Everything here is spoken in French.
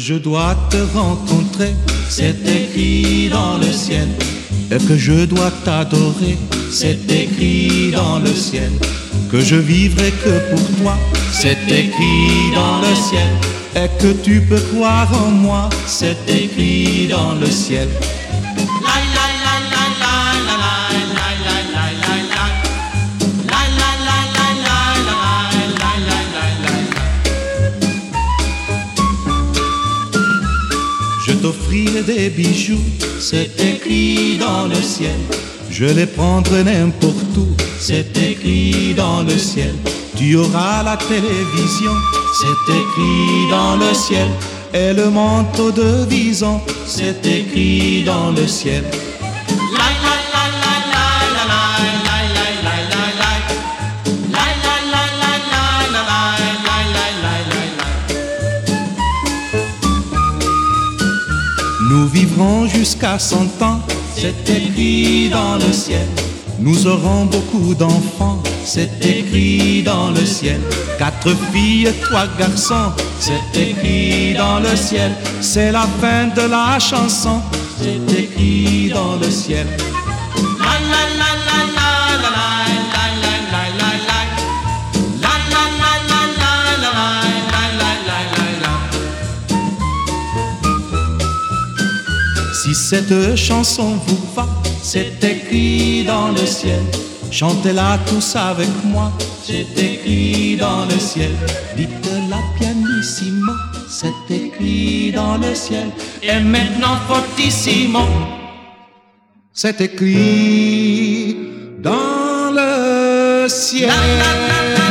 je dois te rencontrer, c'est écrit dans le ciel. Et que je dois t'adorer, c'est écrit dans le ciel. Que je vivrai que pour toi, c'est écrit dans le ciel. Et que tu peux croire en moi, c'est écrit dans le ciel. Je t'offrirai des bijoux, c'est écrit dans le ciel. Je les prendrai n'importe où, c'est écrit dans le ciel. Tu auras la télévision, c'est écrit dans le ciel. Et le manteau de vison, c'est écrit dans le ciel. Nous vivrons jusqu'à 100 ans, c'est écrit dans le ciel. Nous aurons beaucoup d'enfants, c'est écrit dans le ciel. 4 filles, 3 garçons, c'est écrit dans le ciel. C'est la fin de la chanson, c'est écrit dans le ciel. Si cette chanson vous va, c'est écrit dans le ciel. Chantez-la tous avec moi, c'est écrit dans le ciel. Dites-la pianissimo, c'est écrit dans le ciel. Et maintenant fortissimo, c'est écrit dans le ciel.